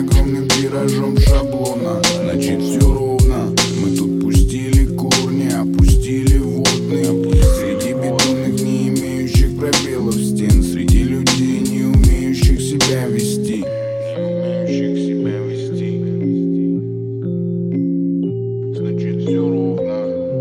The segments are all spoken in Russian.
огромным тиражом шаблона. Значит, все ровно. Мы тут пустили корни, опустили водные. Среди бетонных, не имеющих пробелов стен, среди людей, не умеющих себя вести. Значит, все ровно.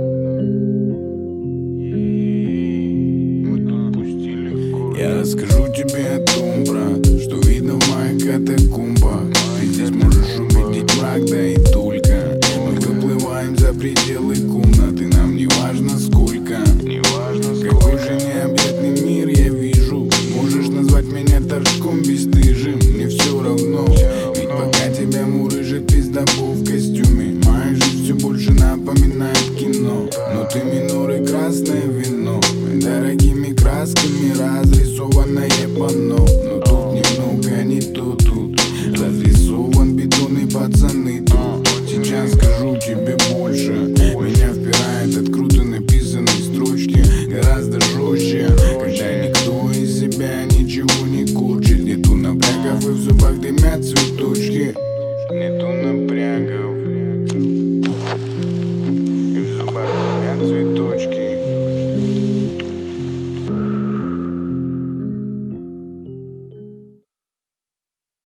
Я расскажу тебе о том, брат, что видно в моих катакомбах. Ты здесь можешь увидеть мрак, да и только. Мы выплываем за пределы комнаты, нам не важно сколько. Какой же необъятный мир я вижу. Можешь назвать меня торжком бесстыжим, мне все равно.